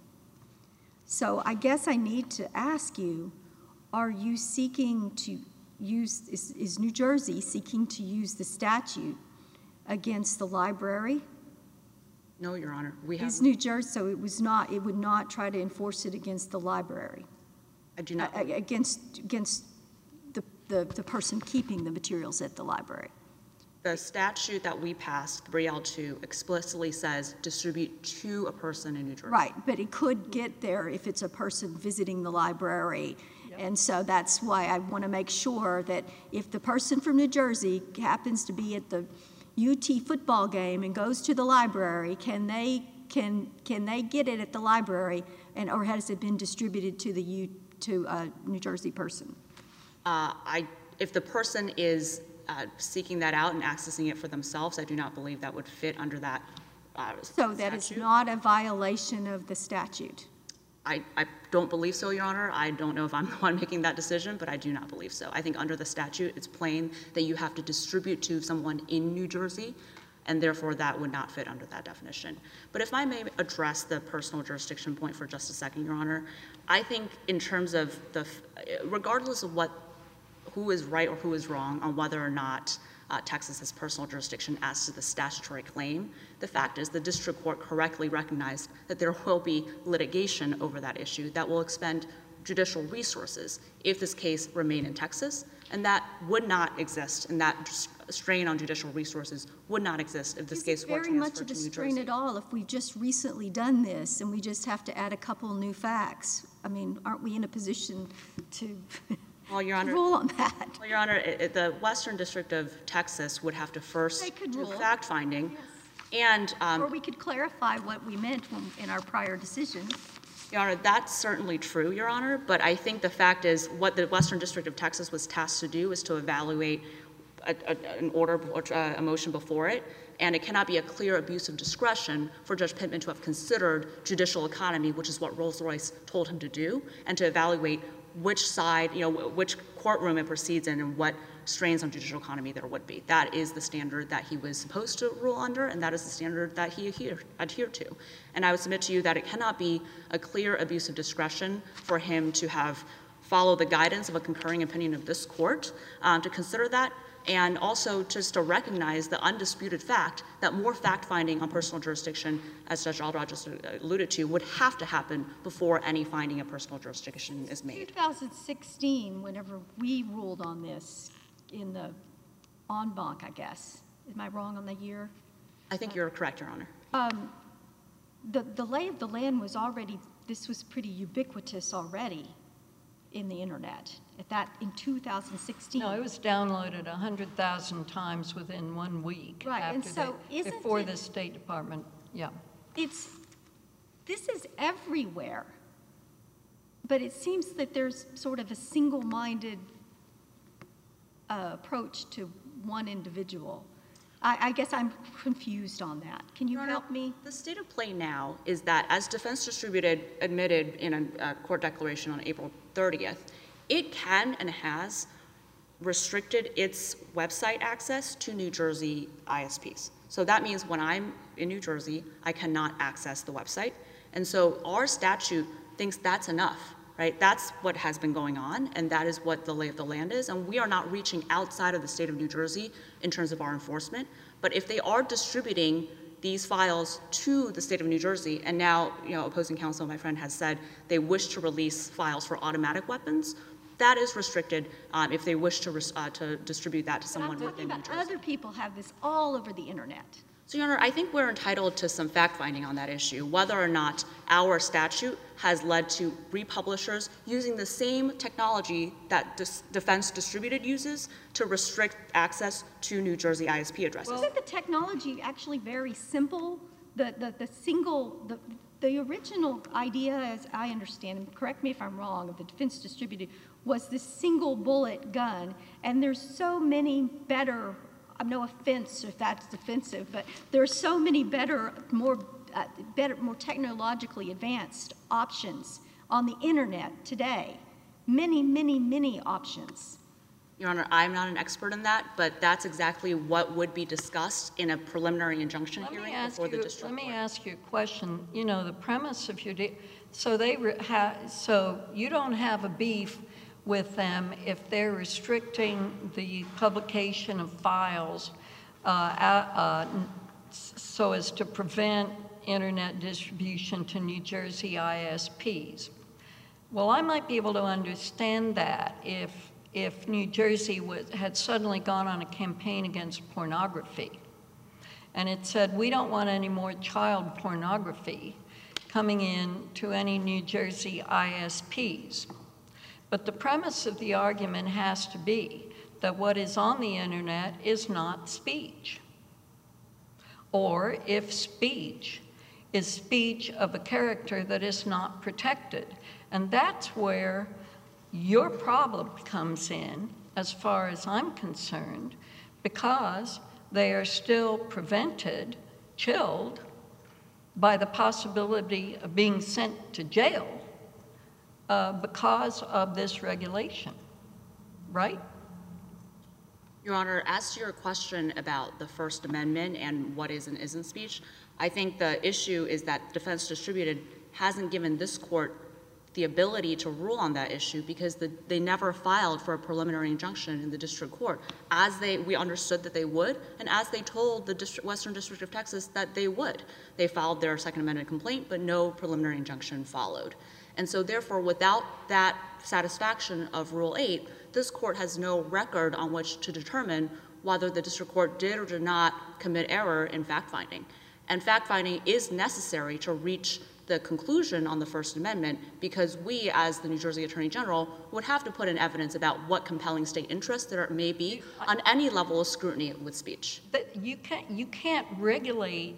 So I guess I need to ask you, are you seeking to use, is New Jersey seeking to use the statute against the library? No, Your Honor. We have. Is New Jersey, so it would not try to enforce it against the library? I do not. Against the person keeping the materials at the library? The statute that we passed, 3L2, explicitly says distribute to a person in New Jersey. Right, but it could get there if it's a person visiting the library. And so that's why I want to make sure that if the person from New Jersey happens to be at the UT football game and goes to the library, can they get it at the library, or has it been distributed to a New Jersey person? If the person is seeking that out and accessing it for themselves, I do not believe that would fit under that So that is not a violation of the statute? I don't believe so, Your Honor. I don't know if I'm the one making that decision, but I do not believe so. I think under the statute, it's plain that you have to distribute to someone in New Jersey, and therefore that would not fit under that definition. But if I may address the personal jurisdiction point for just a second, Your Honor, I think in terms of regardless of who is right or who is wrong on whether or not Texas has personal jurisdiction as to the statutory claim, the fact is the district court correctly recognized that there will be litigation over that issue that will expend judicial resources if this case remained in Texas, and that would not exist, and that strain on judicial resources would not exist if this case were transferred to New Jersey. It's very much a strain at all if we've just recently done this and we just have to add a couple new facts. I mean, aren't we in a position to Well, Your Honor, rule on that? Well, Your Honor, the Western District of Texas would have to first do fact-finding. Yes. And or we could clarify what we meant in our prior decision. Your Honor, that's certainly true, Your Honor, but I think the fact is what the Western District of Texas was tasked to do is to evaluate an order or a motion before it, and it cannot be a clear abuse of discretion for Judge Pittman to have considered judicial economy, which is what Rolls-Royce told him to do, and to evaluate which side, which courtroom it proceeds in and what strains on judicial economy there would be. That is the standard that he was supposed to rule under, and that is the standard that he adhered to. And I would submit to you that it cannot be a clear abuse of discretion for him to have followed the guidance of a concurring opinion of this court to consider that, and also just to recognize the undisputed fact that more fact-finding on personal jurisdiction, as Judge Aldraw just alluded to, would have to happen before any finding of personal jurisdiction is made. 2016, whenever we ruled on this in the en banc, I guess. Am I wrong on the year? I think you're correct, Your Honor. The lay of the land was already, this was pretty ubiquitous already. in the internet in 2016. No, it was downloaded 100,000 times within 1 week. Right, and so before the State Department, yeah. This is everywhere, but it seems that there's sort of a single-minded approach to one individual. I guess I'm confused on that. Can you Your Honor, help me? The state of play now is that, as Defense Distributed admitted in a court declaration on April 30th, it can and has restricted its website access to New Jersey ISPs. So that means when I'm in New Jersey, I cannot access the website. And so our statute thinks that's enough, right? That's what has been going on, and that is what the lay of the land is. And we are not reaching outside of the state of New Jersey in terms of our enforcement. But if they are distributing these files to the state of New Jersey, and now, opposing counsel, my friend, has said they wish to release files for automatic weapons, that is restricted if they wish to distribute that to someone within New Jersey. I'm talking about other people have this all over the internet. So, Your Honor, I think we're entitled to some fact-finding on that issue, whether or not our statute has led to republishers using the same technology that Defense Distributed uses to restrict access to New Jersey ISP addresses. Isn't the technology actually very simple? The original idea, as I understand, and correct me if I'm wrong, of the Defense Distributed was this single bullet gun, and there's so many better, no offense if that's offensive, but there are so many better, more technologically advanced options on the internet today. Many, many, many options. Your Honor, I'm not an expert in that, but that's exactly what would be discussed in a preliminary injunction hearing before the district court. Let me ask you a question. The premise of your so you don't have a beef with them if they're restricting the publication of files so as to prevent internet distribution to New Jersey ISPs. Well, I might be able to understand that if New Jersey had suddenly gone on a campaign against pornography, and it said, we don't want any more child pornography coming in to any New Jersey ISPs. But the premise of the argument has to be that what is on the internet is not speech. Or if speech is speech of a character that is not protected. And that's where your problem comes in, as far as I'm concerned, because they are still chilled by the possibility of being sent to jail because of this regulation, right? Your Honor, as to your question about the First Amendment and what is and isn't speech, I think the issue is that Defense Distributed hasn't given this court the ability to rule on that issue because they never filed for a preliminary injunction in the district court, as we understood that they would, and as they told the Western District of Texas that they would. They filed their Second Amendment complaint, but no preliminary injunction followed. And so therefore, without that satisfaction of Rule 8, this court has no record on which to determine whether the district court did or did not commit error in fact-finding. And fact-finding is necessary to reach the conclusion on the First Amendment because we, as the New Jersey Attorney General, would have to put in evidence about what compelling state interest there may be on any level of scrutiny with speech. You can't regulate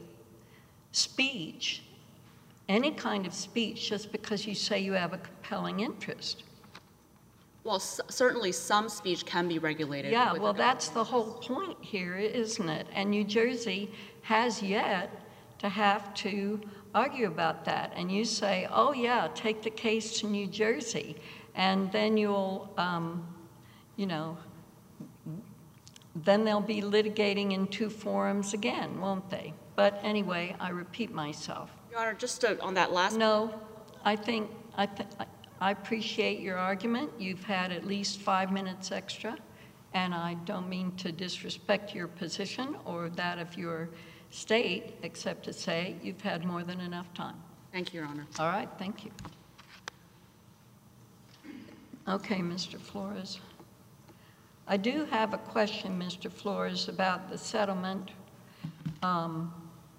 speech, any kind of speech, just because you say you have a compelling interest. Well, certainly some speech can be regulated. Yeah, well, that's the whole point here, isn't it? And New Jersey has yet to have to argue about that. And you say, oh, yeah, take the case to New Jersey. And then you'll, then they'll be litigating in two forums again, won't they? But anyway, I repeat myself. Your Honor, just on that last... No, I appreciate your argument. You've had at least 5 minutes extra, and I don't mean to disrespect your position or that of your state, except to say you've had more than enough time. Thank you, Your Honor. All right, thank you. Okay, Mr. Flores. I do have a question, Mr. Flores, about the settlement.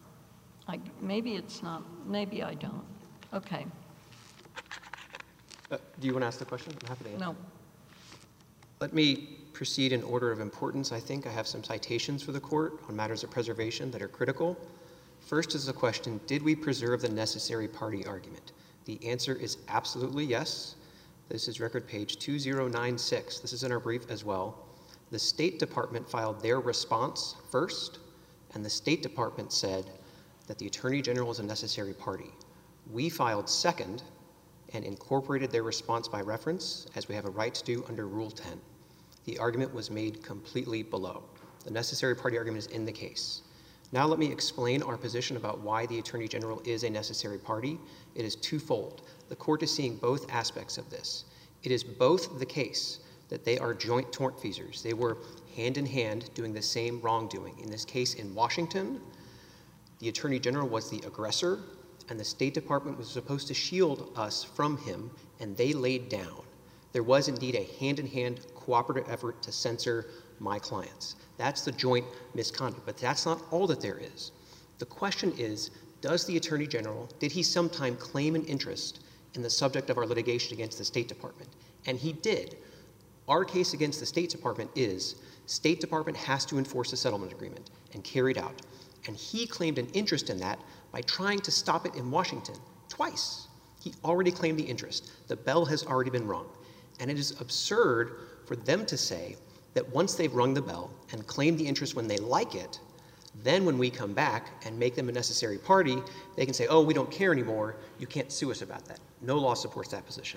Maybe it's not, maybe I don't. Okay. Do you want to ask the question? I'm happy to answer. No. Let me proceed in order of importance. I think I have some citations for the court on matters of preservation that are critical. First is the question, did we preserve the necessary party argument? The answer is absolutely yes. This is record page 2096. This is in our brief as well. The State Department filed their response first, and the State Department said that the Attorney General is a necessary party. We filed second and incorporated their response by reference, as we have a right to do under Rule 10. The argument was made completely below. The necessary party argument is in the case. Now let me explain our position about why the Attorney General is a necessary party. It is twofold. The court is seeing both aspects of this. It is both the case that they are joint tortfeasors. They were hand in hand doing the same wrongdoing. In this case in Washington, the Attorney General was the aggressor, and the State Department was supposed to shield us from him, and they laid down. There was indeed a hand-in-hand cooperative effort to censor my clients. That's the joint misconduct, but that's not all that there is. The question is, does the Attorney General, did he sometime claim an interest in the subject of our litigation against the State Department? And he did. Our case against the State Department is, State Department has to enforce a settlement agreement and carry it out. And he claimed an interest in that by trying to stop it in Washington twice. He already claimed the interest. The bell has already been rung. And it is absurd for them to say that once they've rung the bell and claimed the interest when they like it, then when we come back and make them a necessary party, they can say, oh, we don't care anymore, you can't sue us about that. No law supports that position.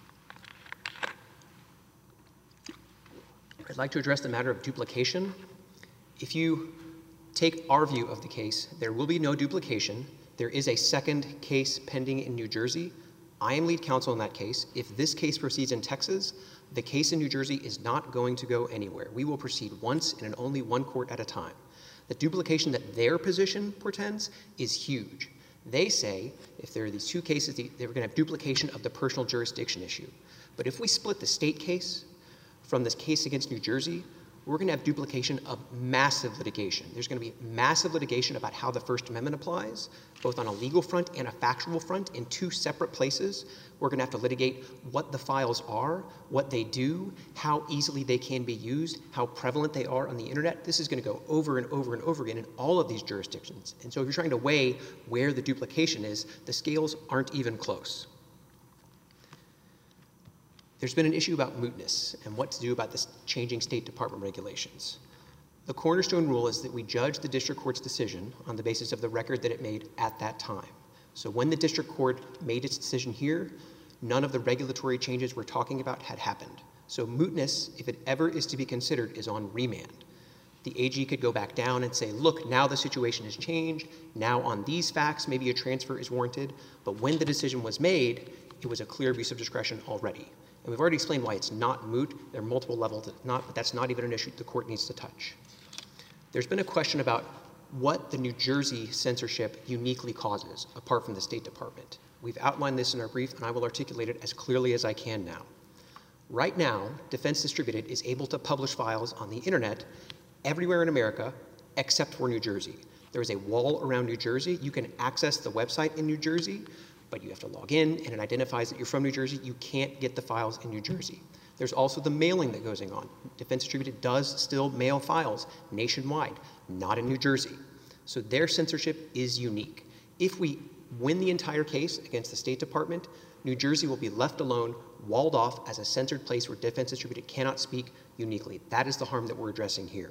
I'd like to address the matter of duplication. If you take our view of the case, there will be no duplication. There is a second case pending in New Jersey. I am lead counsel in that case. If this case proceeds in Texas, the case in New Jersey is not going to go anywhere. We will proceed once and in only one court at a time. The duplication that their position portends is huge. They say if there are these two cases, they're going to have duplication of the personal jurisdiction issue. But if we split the state case from this case against New Jersey, we're going to have duplication of massive litigation. There's going to be massive litigation about how the First Amendment applies, both on a legal front and a factual front in two separate places. We're going to have to litigate what the files are, what they do, how easily they can be used, how prevalent they are on the internet. This is going to go over and over and over again in all of these jurisdictions. And so if you're trying to weigh where the duplication is, the scales aren't even close. There's been an issue about mootness and what to do about this changing State Department regulations. The cornerstone rule is that we judge the district court's decision on the basis of the record that it made at that time. So when the district court made its decision here, none of the regulatory changes we're talking about had happened. So mootness, if it ever is to be considered, is on remand. The AG could go back down and say, look, now the situation has changed. Now on these facts, maybe a transfer is warranted. But when the decision was made, it was a clear abuse of discretion already. And we've already explained why it's not moot. There are multiple levels, but that's not even an issue the court needs to touch. There's been a question about what the New Jersey censorship uniquely causes, apart from the State Department. We've outlined this in our brief, and I will articulate it as clearly as I can now. Right now, Defense Distributed is able to publish files on the internet everywhere in America except for New Jersey. There is a wall around New Jersey. You can access the website in New Jersey, but you have to log in, and it identifies that you're from New Jersey. You can't get the files in New Jersey. There's also the mailing that goes on. Defense Distributed does still mail files nationwide, not in New Jersey. So their censorship is unique. If we win the entire case against the State Department, New Jersey will be left alone, walled off as a censored place where Defense Distributed cannot speak uniquely. That is the harm that we're addressing here.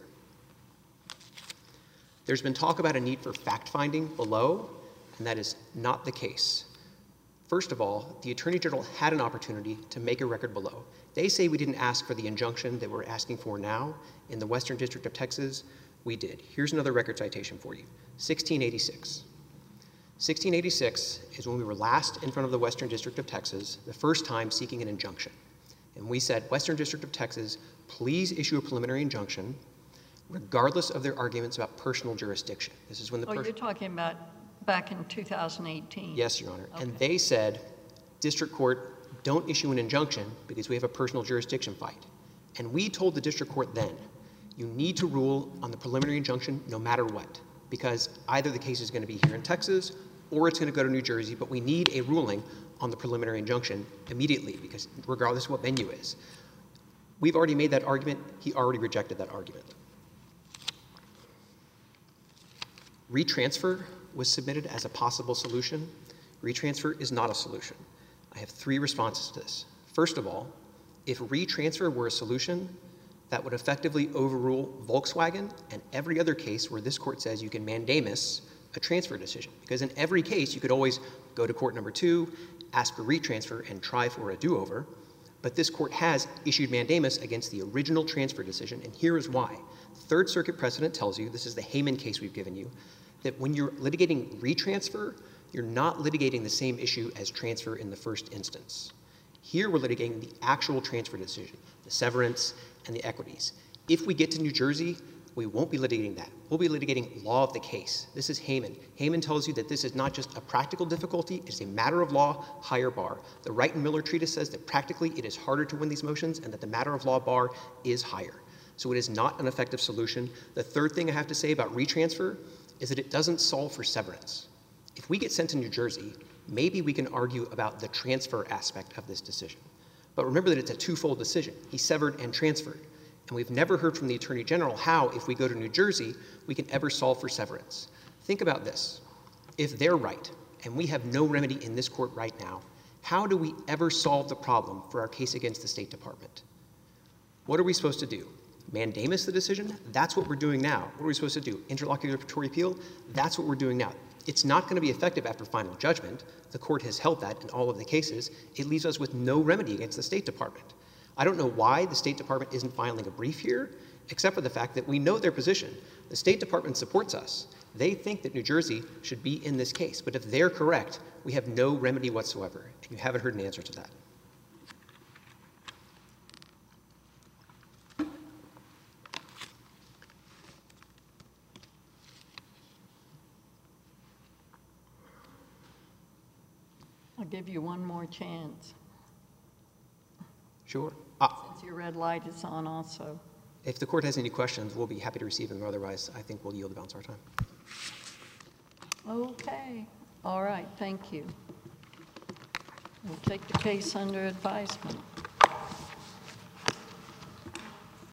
There's been talk about a need for fact-finding below, and that is not the case. First of all, the Attorney General had an opportunity to make a record below. They say we didn't ask for the injunction that we're asking for now. In the Western District of Texas, we did. Here's another record citation for you, 1686. 1686 is when we were last in front of the Western District of Texas, the first time seeking an injunction. And we said, Western District of Texas, please issue a preliminary injunction regardless of their arguments about personal jurisdiction. This is when the you're talking about back in 2018? Yes, Your Honor. Okay. And they said, District Court, don't issue an injunction because we have a personal jurisdiction fight. And we told the District Court then, you need to rule on the preliminary injunction no matter what, because either the case is going to be here in Texas or it's going to go to New Jersey, but we need a ruling on the preliminary injunction immediately, because regardless of what venue is. We've already made that argument. He already rejected that argument. Retransfer was submitted as a possible solution. Retransfer is not a solution. I have 3 responses to this. First of all, if retransfer were a solution, that would effectively overrule Volkswagen and every other case where this court says you can mandamus a transfer decision. Because in every case, you could always go to court number 2, ask for retransfer, and try for a do-over. But this court has issued mandamus against the original transfer decision, and here is why. Third Circuit precedent tells you, this is the Hayman case we've given you, that when you're litigating retransfer, you're not litigating the same issue as transfer in the first instance. Here we're litigating the actual transfer decision, the severance and the equities. If we get to New Jersey, we won't be litigating that. We'll be litigating law of the case. This is Hayman. Hayman tells you that this is not just a practical difficulty, it's a matter of law, higher bar. The Wright and Miller treatise says that practically it is harder to win these motions and that the matter of law bar is higher. So it is not an effective solution. The third thing I have to say about retransfer is that it doesn't solve for severance. If we get sent to New Jersey, maybe we can argue about the transfer aspect of this decision. But remember that it's a twofold decision. He severed and transferred. And we've never heard from the Attorney General how, if we go to New Jersey, we can ever solve for severance. Think about this. If they're right, and we have no remedy in this court right now, how do we ever solve the problem for our case against the State Department? What are we supposed to do? Mandamus the decision? That's what we're doing now. What are we supposed to do? Interlocutory appeal? That's what we're doing now. It's not going to be effective after final judgment. The court has held that in all of the cases. It leaves us with no remedy against the State Department. I don't know why the State Department isn't filing a brief here, except for the fact that we know their position. The State Department supports us. They think that New Jersey should be in this case. But if they're correct, we have no remedy whatsoever. And you haven't heard an answer to that. I'll give you one more chance, Sure. since your red light is on also. If the court has any questions, we'll be happy to receive them. Otherwise, I think we'll yield the balance of our time. Okay. All right. Thank you. We'll take the case under advisement.